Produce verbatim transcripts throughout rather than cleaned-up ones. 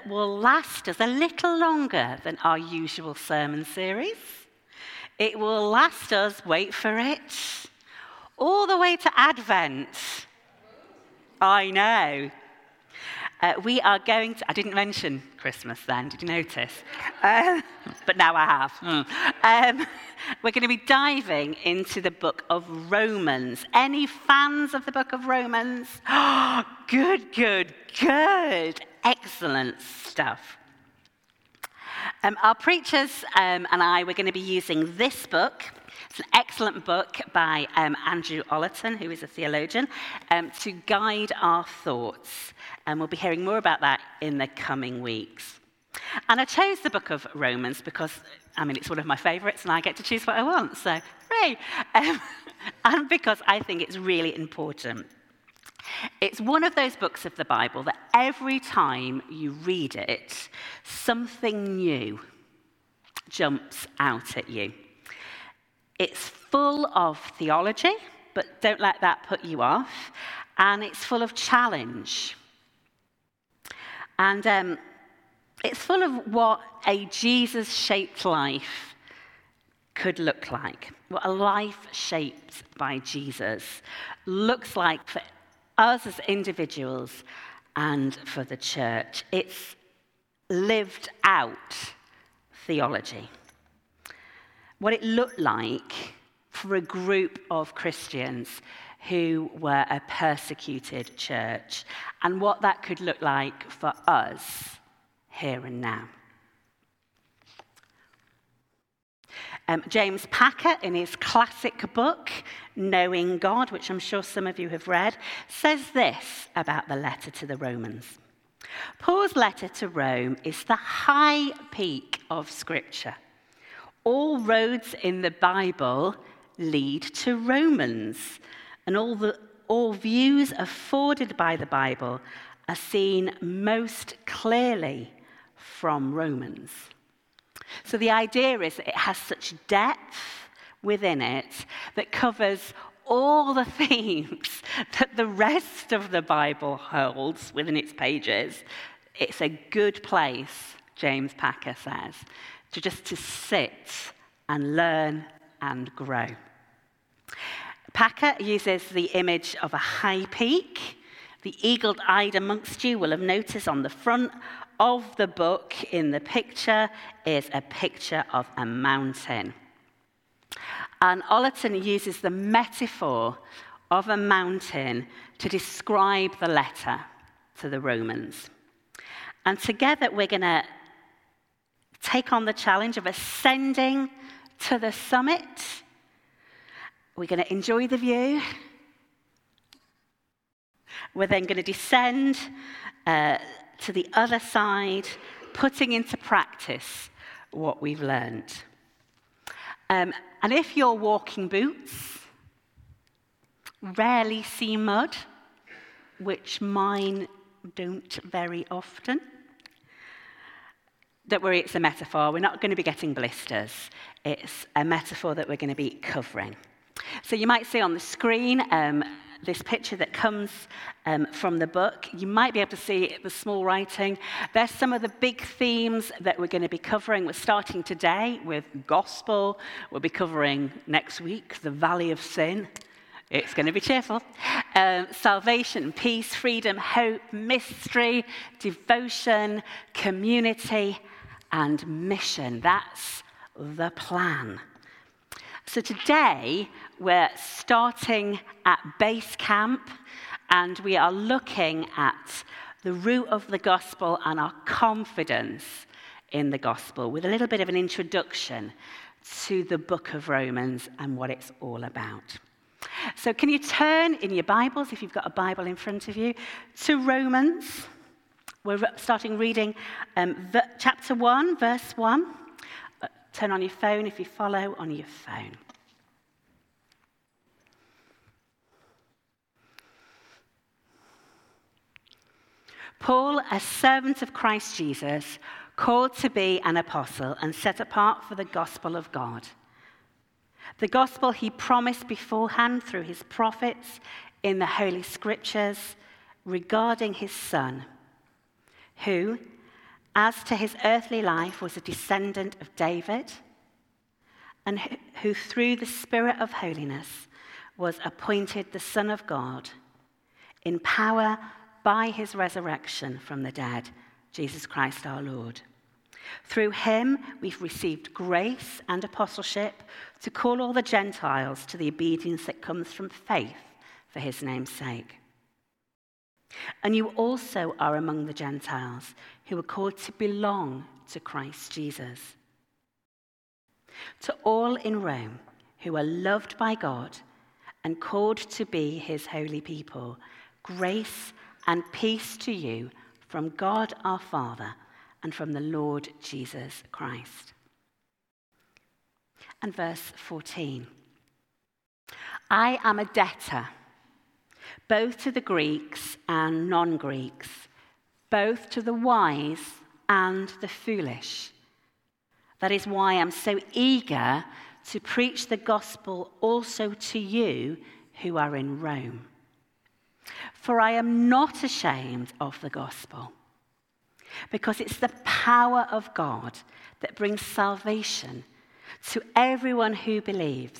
that will last us a little longer than our usual sermon series. It will last us, wait for it, all the way to Advent. I know. Uh, we are going to, I didn't mention Christmas then, did you notice? Uh, but now I have. Mm. Um, we're going to be diving into the book of Romans. Any fans of the book of Romans? Oh, good, good, good. Excellent stuff. Um, our preachers um, and I, we're going to be using this book. It's an excellent book by um, Andrew Ollerton, who is a theologian, um, to guide our thoughts. And we'll be hearing more about that in the coming weeks. And I chose the book of Romans because, I mean, it's one of my favourites and I get to choose what I want. So, hooray! Um, and because I think it's really important. It's one of those books of the Bible that every time you read it, something new jumps out at you. It's full of theology, but don't let that put you off. And it's full of challenge. And um, it's full of what a Jesus-shaped life could look like. What a life shaped by Jesus looks like for us as individuals and for the church. It's lived out theology. What it looked like for a group of Christians who were a persecuted church, and what that could look like for us here and now. Um, James Packer, in his classic book, Knowing God, which I'm sure some of you have read, says this about the letter to the Romans. Paul's letter to Rome is the high peak of Scripture. All roads in the Bible lead to Romans, and all the all views afforded by the Bible are seen most clearly from Romans. So the idea is that it has such depth within it that covers all the themes that the rest of the Bible holds within its pages. It's a good place, James Packer says, to just to sit and learn and grow. Packer uses the image of a high peak. The eagle-eyed amongst you will have noticed on the front of the book in the picture is a picture of a mountain. And Ollerton uses the metaphor of a mountain to describe the letter to the Romans. And together we're going to take on the challenge of ascending to the summit. We're going to enjoy the view. We're then going to descend uh, to the other side, putting into practice what we've learned. Um, and if your walking boots rarely see mud, which mine don't very often, don't worry, it's a metaphor. We're not going to be getting blisters. It's a metaphor that we're going to be covering. So you might see on the screen um, this picture that comes um, from the book. You might be able to see the small writing. There's some of the big themes that we're going to be covering. We're starting today with gospel. We'll be covering next week the valley of sin. It's going to be cheerful. Um, salvation, peace, freedom, hope, mystery, devotion, community, and mission. That's the plan. So today, we're starting at base camp, and we are looking at the root of the gospel and our confidence in the gospel, with a little bit of an introduction to the book of Romans and what it's all about. So can you turn in your Bibles, if you've got a Bible in front of you, to Romans? We're starting reading um, chapter one, verse one. Turn on your phone if you follow on your phone. Paul, a servant of Christ Jesus, called to be an apostle and set apart for the gospel of God. The gospel he promised beforehand through his prophets in the Holy Scriptures regarding his Son, who, as to his earthly life, was a descendant of David, and who, who through the Spirit of holiness was appointed the Son of God in power by his resurrection from the dead, Jesus Christ our Lord. Through him, we've received grace and apostleship to call all the Gentiles to the obedience that comes from faith for his name's sake. And you also are among the Gentiles who are called to belong to Christ Jesus. To all in Rome who are loved by God and called to be his holy people, grace and peace to you from God our Father and from the Lord Jesus Christ. And verse fourteen. I am a debtor, both to the Greeks and non-Greeks, both to the wise and the foolish. That is why I'm so eager to preach the gospel also to you who are in Rome. For I am not ashamed of the gospel, because it's the power of God that brings salvation to everyone who believes.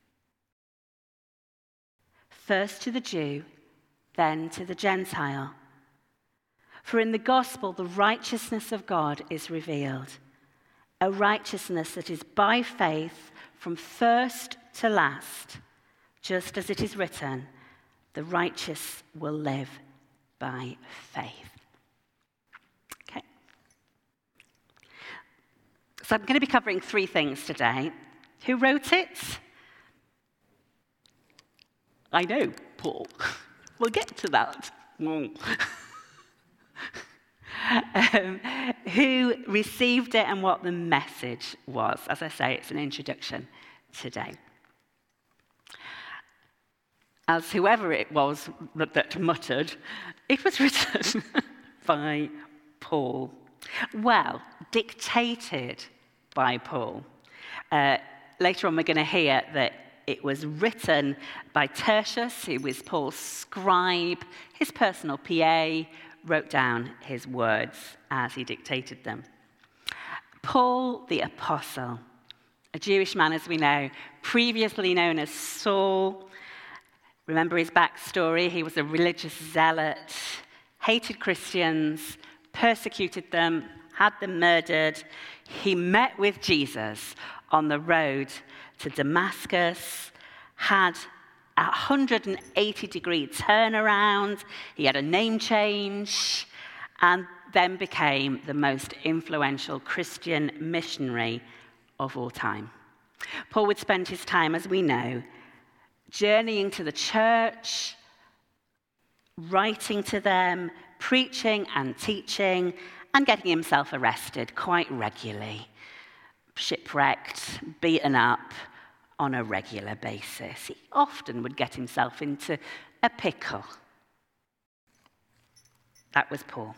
First to the Jew, then to the Gentile. For in the gospel, the righteousness of God is revealed, a righteousness that is by faith from first to last, just as it is written, the righteous will live by faith. Okay. So I'm going to be covering three things today. Who wrote it? I know, Paul. We'll get to that. um, who received it and what the message was. As I say, it's an introduction today. As whoever it was that, that muttered, it was written by Paul. Well, dictated by Paul. Uh, later on, we're going to hear that it was written by Tertius, who was Paul's scribe. His personal P A wrote down his words as he dictated them. Paul the Apostle, a Jewish man, as we know, previously known as Saul. Remember his backstory. He was a religious zealot, hated Christians, persecuted them, had them murdered. He met with Jesus on the road to Damascus, had a one hundred eighty degree turnaround. He had a name change, and then became the most influential Christian missionary of all time. Paul would spend his time, as we know, journeying to the church, writing to them, preaching and teaching, and getting himself arrested quite regularly, shipwrecked, beaten up on a regular basis. He often would get himself into a pickle. That was Paul.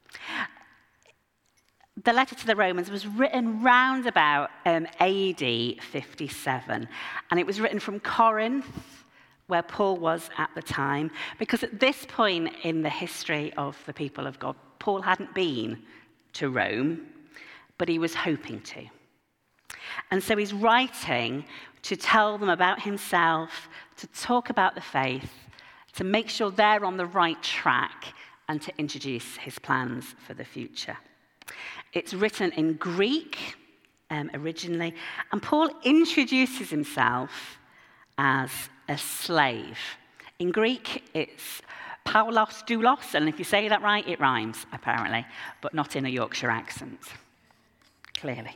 The letter to the Romans was written round about um, A D fifty-seven, and it was written from Corinth, where Paul was at the time, because at this point in the history of the people of God, Paul hadn't been to Rome, but he was hoping to. And so he's writing to tell them about himself, to talk about the faith, to make sure they're on the right track, and to introduce his plans for the future. It's written in Greek um, originally, and Paul introduces himself as a slave. In Greek, it's Paulos doulos, and if you say that right, it rhymes, apparently, but not in a Yorkshire accent, clearly.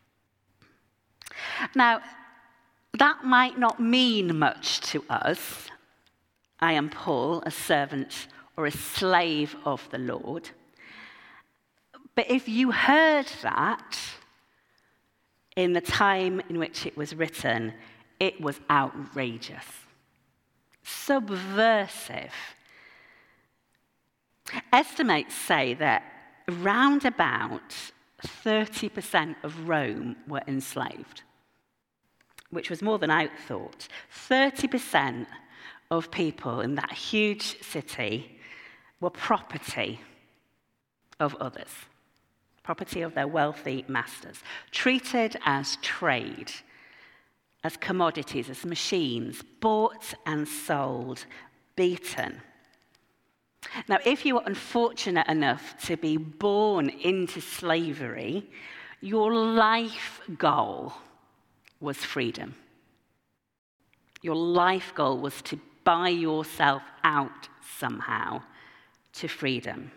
Now, that might not mean much to us. I am Paul, a servant or a slave of the Lord. But if you heard that in the time in which it was written, it was outrageous, subversive. Estimates say that around about thirty percent of Rome were enslaved, which was more than I thought. thirty percent of people in that huge city were property of others. property of their wealthy masters, treated as trade, as commodities, as machines, bought and sold, beaten. Now, if you were unfortunate enough to be born into slavery, your life goal was freedom. Your life goal was to buy yourself out somehow to freedom.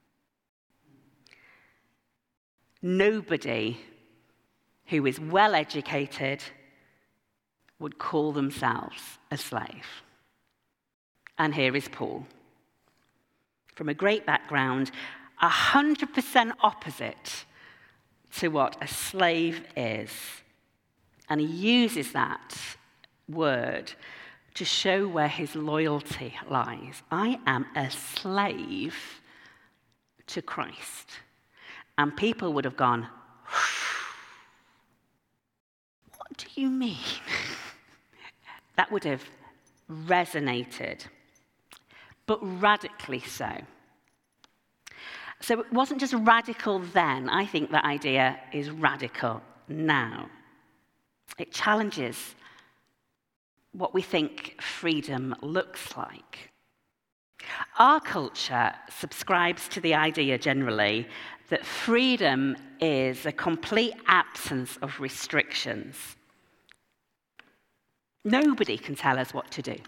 Nobody who is well educated would call themselves a slave. And here is Paul, from a great background, one hundred percent opposite to what a slave is. And he uses that word to show where his loyalty lies. I am a slave to Christ. And people would have gone, what do you mean? That would have resonated, but radically so. So it wasn't just radical then. I think that idea is radical now. It challenges what we think freedom looks like. Our culture subscribes to the idea generally that freedom is a complete absence of restrictions. Nobody can tell us what to do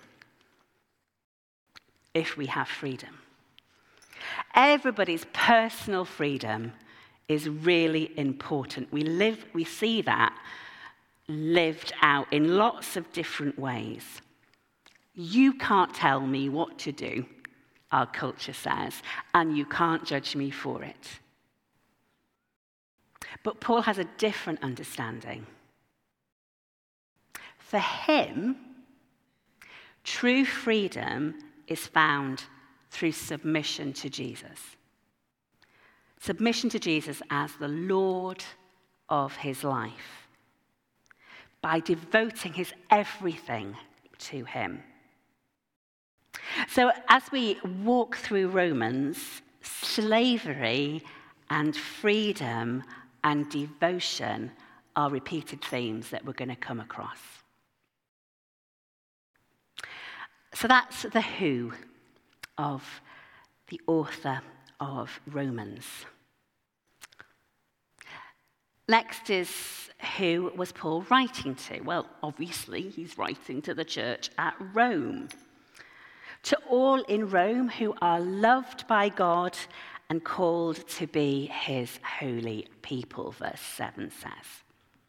if we have freedom. Everybody's personal freedom is really important. We live, we see that lived out in lots of different ways. You can't tell me what to do, our culture says, and you can't judge me for it. But Paul has a different understanding. For him, true freedom is found through submission to Jesus. Submission to Jesus as the Lord of his life, by devoting his everything to him. So as we walk through Romans, slavery and freedom and devotion are repeated themes that we're going to come across. So that's the who of the author of Romans. Next is, who was Paul writing to? Well, obviously, he's writing to the church at Rome. To all in Rome who are loved by God and called to be his holy people, verse seven says.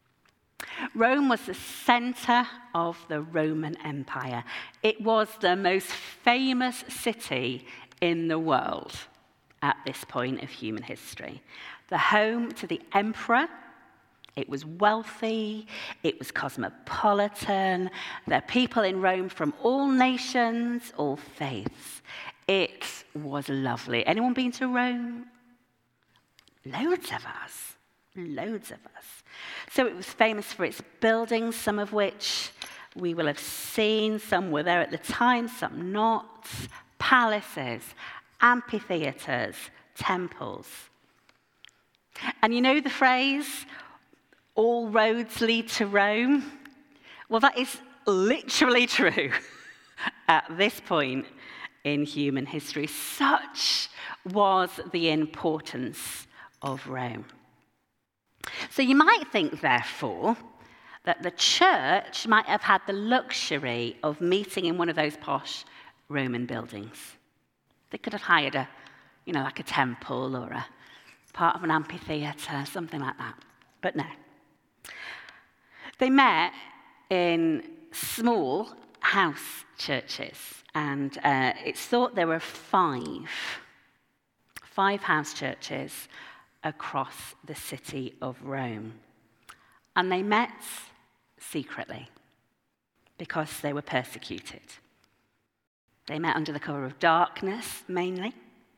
Rome was the center of the Roman Empire. It was the most famous city in the world at this point of human history. The home to the emperor. It was wealthy, it was cosmopolitan. There are people in Rome from all nations, all faiths. It was lovely. Anyone been to Rome? Loads of us. Loads of us. So it was famous for its buildings, some of which we will have seen. Some were there at the time, some not. Palaces, amphitheatres, temples. And you know the phrase, all roads lead to Rome? Well, that is literally true at this point in human history. Such was the importance of Rome. So you might think, therefore, that the church might have had the luxury of meeting in one of those posh Roman buildings. They could have hired a, you know, like a temple or a part of an amphitheatre, something like that. But no. They met in small house churches, and uh, it's thought there were five, five house churches across the city of Rome. And they met secretly because they were persecuted. They met under the cover of darkness, mainly.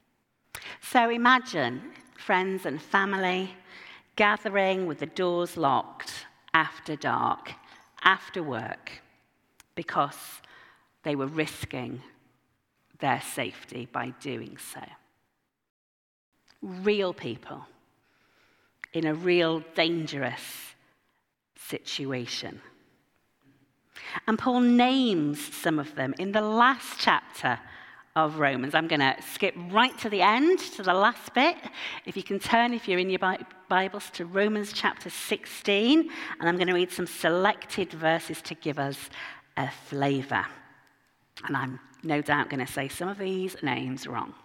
So imagine friends and family gathering with the doors locked after dark, after work, because they were risking their safety by doing so. Real people in a real dangerous situation. And Paul names some of them in the last chapter of Romans. I'm going to skip right to the end, to the last bit. If you can turn, if you're in your Bibles, to Romans chapter sixteen, and I'm going to read some selected verses to give us a flavour. And I'm no doubt going to say some of these names wrong.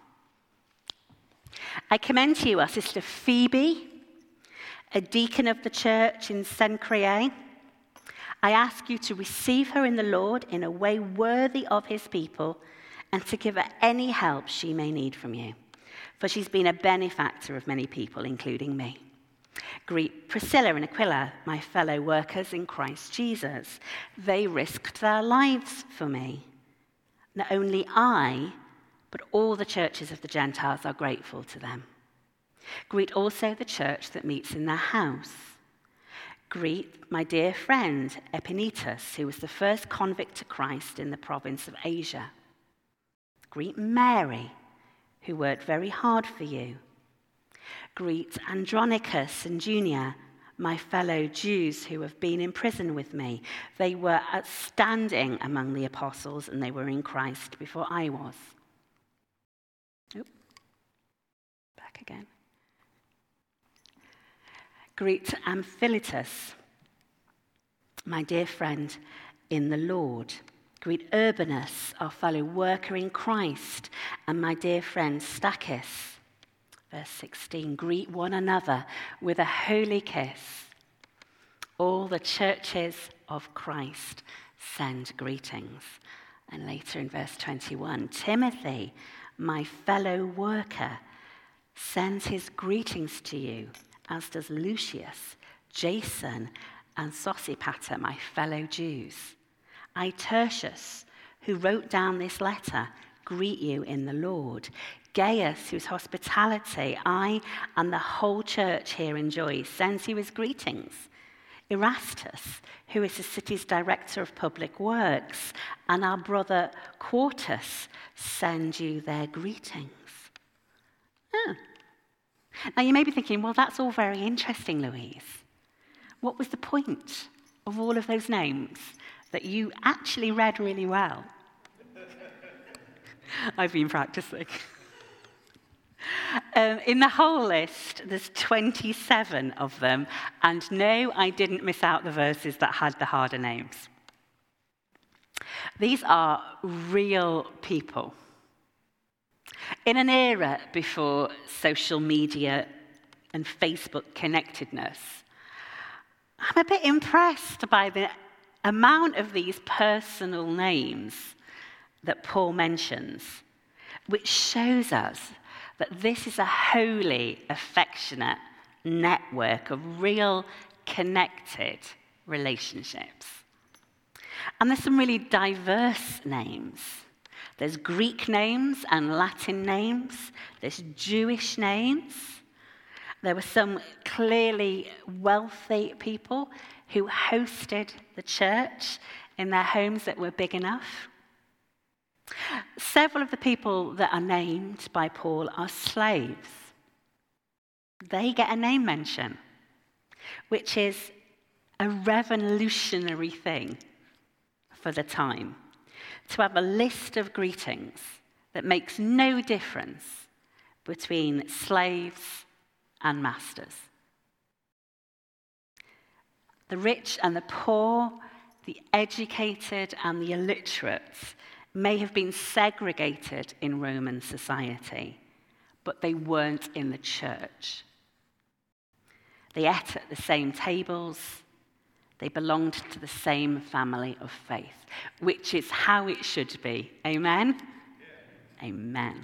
I commend to you our sister Phoebe, a deacon of the church in Cenchreae. I ask you to receive her in the Lord in a way worthy of his people, and to give her any help she may need from you, for she's been a benefactor of many people, including me. Greet Priscilla and Aquila, my fellow workers in Christ Jesus. They risked their lives for me. Not only I, but all the churches of the Gentiles are grateful to them. Greet also the church that meets in their house. Greet my dear friend Epaenetus, who was the first convict to Christ in the province of Asia. Greet Mary, who worked very hard for you. Greet Andronicus and Junia, my fellow Jews who have been in prison with me. They were outstanding among the apostles, and they were in Christ before I was. Oh, back again. Greet Amphilytus, my dear friend in the Lord. Greet Urbanus, our fellow worker in Christ, and my dear friend Stachys. Verse sixteen, greet one another with a holy kiss. All the churches of Christ send greetings. And later in verse twenty-one, Timothy, my fellow worker, sends his greetings to you, as does Lucius, Jason, and Sosipater, my fellow Jews. I, Tertius, who wrote down this letter, greet you in the Lord. Gaius, whose hospitality I and the whole church here enjoy, sends you his greetings. Erastus, who is the city's director of public works, and our brother Quartus send you their greetings. Oh. Now you may be thinking, well, that's all very interesting, Louise. What was the point of all of those names that you actually read really well? I've been practicing. Um, in the whole list, there's twenty-seven of them, and no, I didn't miss out the verses that had the harder names. These are real people. In an era before social media and Facebook connectedness, I'm a bit impressed by the amount of these personal names that Paul mentions, which shows us that this is a holy, affectionate network of real connected relationships. And there's some really diverse names. There's Greek names and Latin names. There's Jewish names. There were some clearly wealthy people who hosted the church in their homes that were big enough. Several of the people that are named by Paul are slaves. They get a name mention, which is a revolutionary thing for the time, to have a list of greetings that makes no difference between slaves and masters. The rich and the poor, the educated and the illiterate may have been segregated in Roman society, but they weren't in the church. They ate at the same tables. They belonged to the same family of faith, which is how it should be. Amen? Yeah. Amen.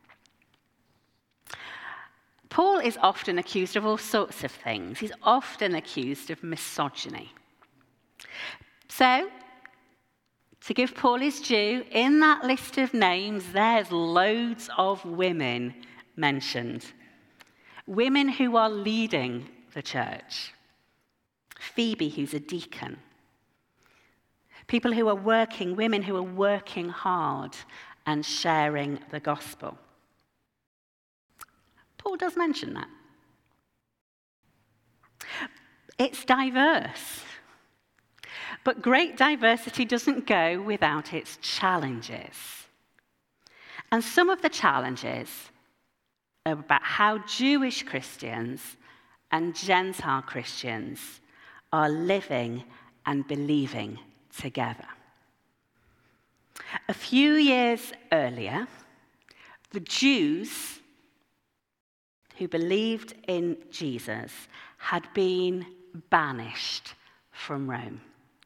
Paul is often accused of all sorts of things. He's often accused of misogyny. So, to give Paul his due, in that list of names, there's loads of women mentioned. Women who are leading the church. Phoebe, who's a deacon. People who are working, women who are working hard and sharing the gospel. Paul does mention that. It's diverse. But great diversity doesn't go without its challenges. And some of the challenges are about how Jewish Christians and Gentile Christians are living and believing together. A few years earlier, the Jews who believed in Jesus had been banished from Rome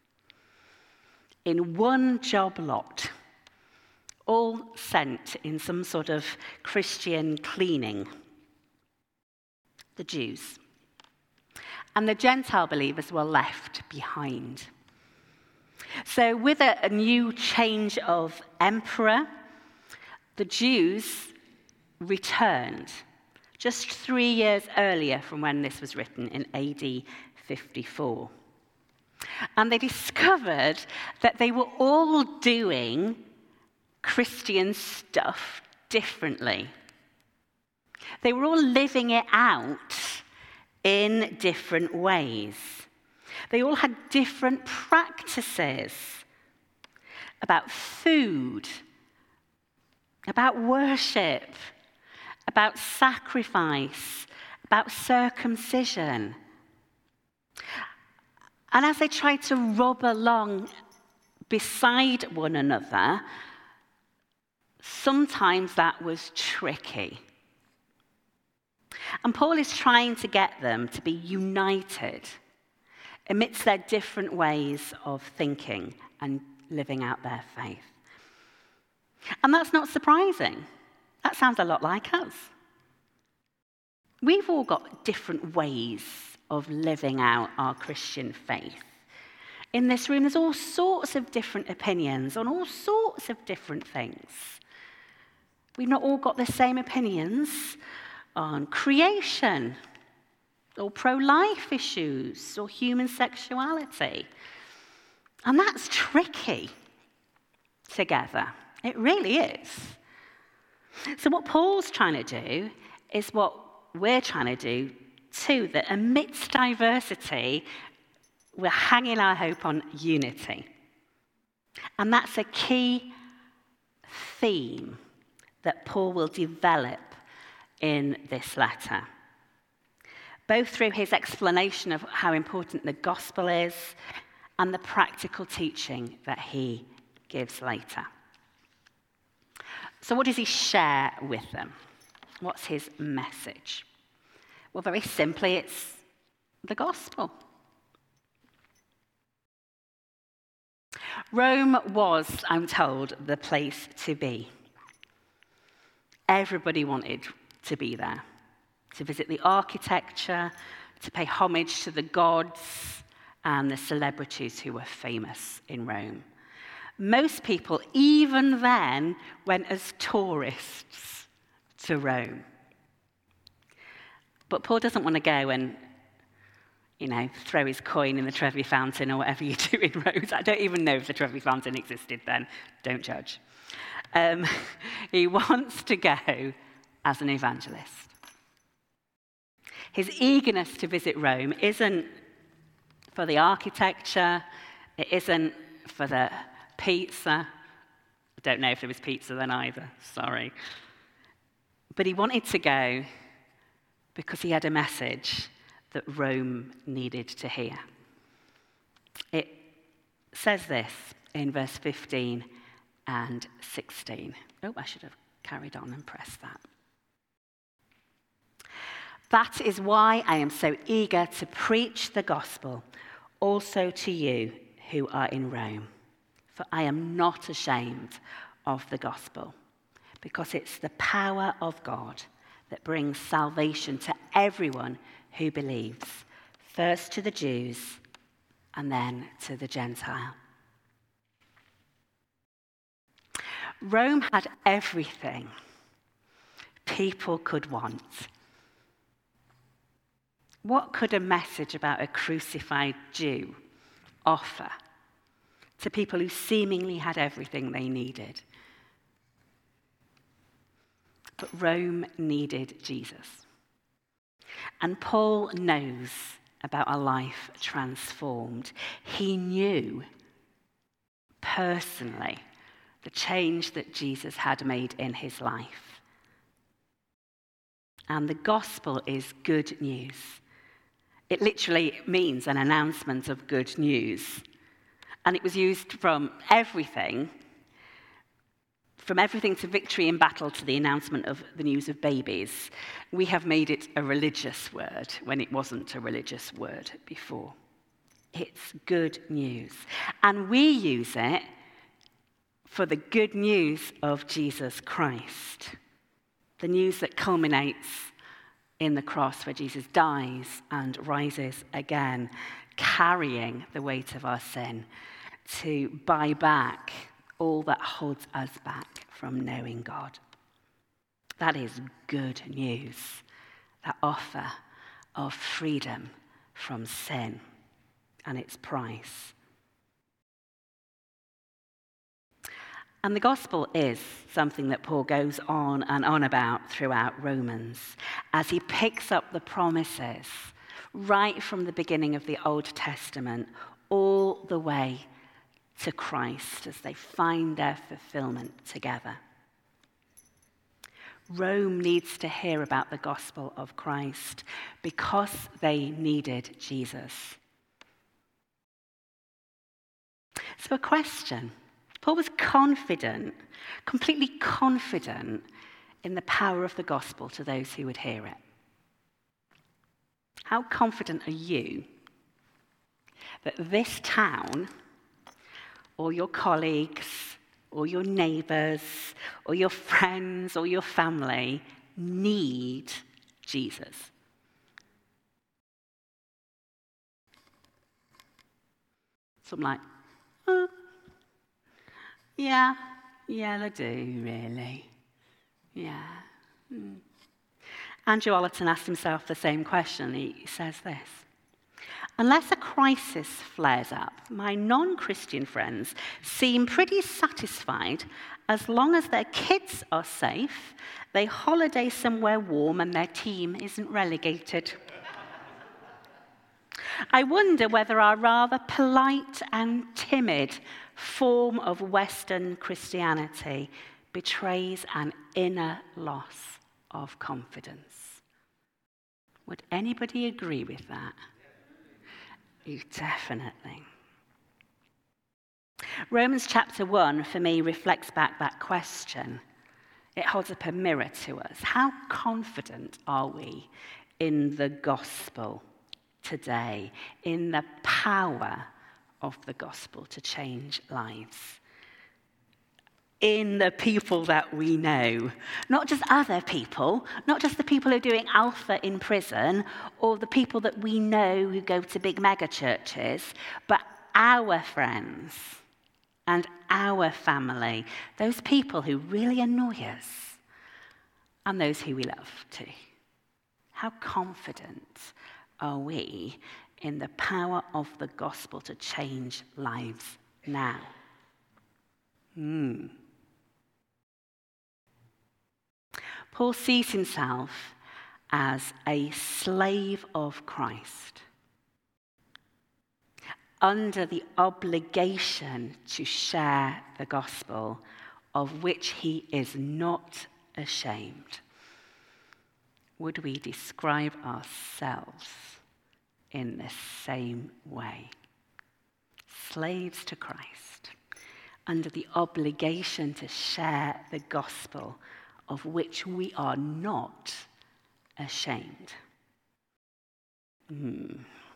in one job lot, all sent in some sort of Christian cleaning, the Jews. And the Gentile believers were left behind. So with a, a new change of emperor, the Jews returned just three years earlier from when this was written in A D fifty-four. And they discovered that they were all doing Christian stuff differently. They were all living it out in different ways. They all had different practices about food, about worship, about sacrifice, about circumcision. And as they tried to rub along beside one another, sometimes that was tricky. And Paul is trying to get them to be united amidst their different ways of thinking and living out their faith. And that's not surprising. That sounds a lot like us. We've all got different ways of living out our Christian faith. In this room, there's all sorts of different opinions on all sorts of different things. We've not all got the same opinions on creation, or pro-life issues, or human sexuality. And that's tricky together. It really is. So what Paul's trying to do is what we're trying to do too, that amidst diversity, we're hanging our hope on unity. And that's a key theme that Paul will develop in this letter, both through his explanation of how important the gospel is and the practical teaching that he gives later. So what does he share with them? What's his message? Well, very simply, it's the gospel. Rome was, I'm told, the place to be. Everybody wanted to be there, to visit the architecture, to pay homage to the gods and the celebrities who were famous in Rome. Most people, even then, went as tourists to Rome. But Paul doesn't want to go and, you know, throw his coin in the Trevi Fountain or whatever you do in Rome. I don't even know if the Trevi Fountain existed then. Don't judge. Um, he wants to go as an evangelist. His eagerness to visit Rome isn't for the architecture. It isn't for the pizza. I don't know if there was pizza then either. Sorry. But he wanted to go because he had a message that Rome needed to hear. It says this in verse fifteen and sixteen. Oh, I should have carried on and pressed that. That is why I am so eager to preach the gospel also to you who are in Rome. For I am not ashamed of the gospel, because it's the power of God that brings salvation to everyone who believes, first to the Jews and then to the Gentile. Rome had everything people could want. What could a message about a crucified Jew offer to people who seemingly had everything they needed? But Rome needed Jesus. And Paul knows about a life transformed. He knew personally the change that Jesus had made in his life. And the gospel is good news. It literally means an announcement of good news. And it was used from everything, from everything to victory in battle to the announcement of the news of babies. We have made it a religious word when it wasn't a religious word before. It's good news. And we use it for the good news of Jesus Christ. The news that culminates in the cross where Jesus dies and rises again, carrying the weight of our sin to buy back all that holds us back from knowing God. That is good news, that offer of freedom from sin and its price. And the gospel is something that Paul goes on and on about throughout Romans as he picks up the promises right from the beginning of the Old Testament all the way to Christ as they find their fulfillment together. Rome needs to hear about the gospel of Christ because they needed Jesus. So a question. Paul was confident, completely confident in the power of the gospel to those who would hear it. How confident are you that this town, or your colleagues, or your neighbours, or your friends, or your family need Jesus? So I'm like, oh. Yeah, yeah, they do, really. Yeah. Mm. Andrew Ollerton asked himself the same question. He says this: unless a crisis flares up, my non-Christian friends seem pretty satisfied as long as their kids are safe, they holiday somewhere warm, and their team isn't relegated. I wonder whether our rather polite and timid form of Western Christianity betrays an inner loss of confidence. Would anybody agree with that? You definitely. Romans chapter one, for me, reflects back that question. It holds up a mirror to us. How confident are we in the gospel today, in the power of the gospel to change lives? In the people that we know, not just other people, not just the people who are doing Alpha in prison, or the people that we know who go to big mega churches, but our friends and our family, those people who really annoy us, and those who we love too. How confident are we in the power of the gospel to change lives now? Hmm. Paul sees himself as a slave of Christ, under the obligation to share the gospel, of which he is not ashamed. Would we describe ourselves in the same way? Slaves to Christ, under the obligation to share the gospel, of which we are not ashamed. Hmm.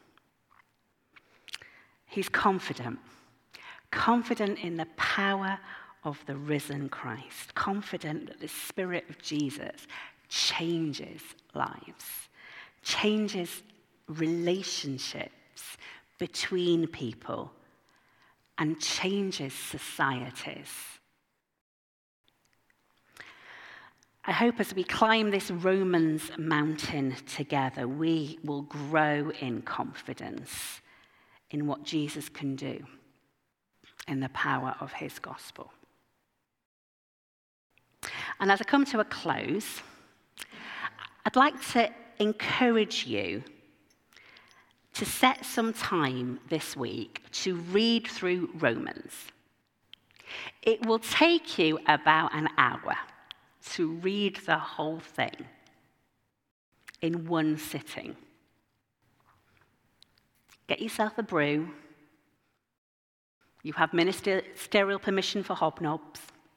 He's confident, confident in the power of the risen Christ, confident that the Spirit of Jesus changes lives, changes relationships between people, and changes societies. I hope as we climb this Romans mountain together, we will grow in confidence in what Jesus can do in the power of his gospel. And as I come to a close, I'd like to encourage you to set some time this week to read through Romans. It will take you about an hour to read the whole thing in one sitting. Get yourself a brew. You have ministerial permission for hobnobs.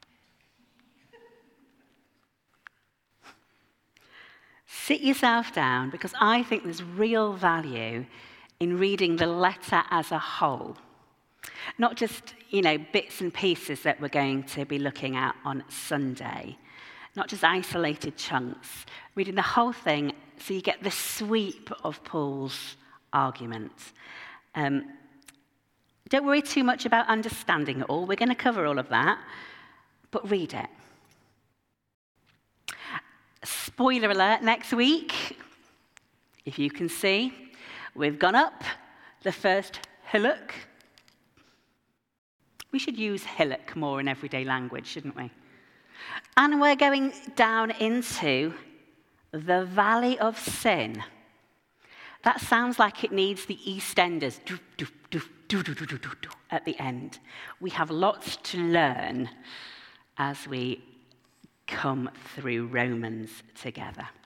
Sit yourself down, because I think there's real value in reading the letter as a whole. Not just, you know, bits and pieces that we're going to be looking at on Sunday. Not just isolated chunks. Reading the whole thing so you get the sweep of Paul's argument. Um, don't worry too much about understanding it all. We're going to cover all of that. But read it. Spoiler alert, next week, if you can see, we've gone up the first hillock. We should use hillock more in everyday language, shouldn't we? And we're going down into the Valley of Sin. That sounds like it needs the EastEnders do, do, do, do, do, do, do, do, at the end. We have lots to learn as we come through Romans together.